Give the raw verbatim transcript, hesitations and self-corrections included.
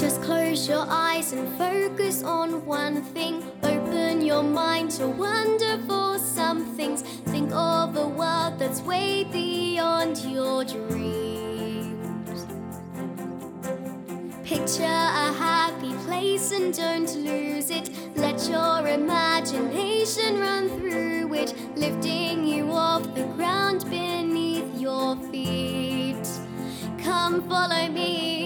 Just close your eyes and focus on one thing. Open your mind to wonderful some things. Think of a world that's way beyond your dreams. Picture a happy place and don't lose it. Let your imagination run through it, lifting you off the ground beneath your feet. Come follow me.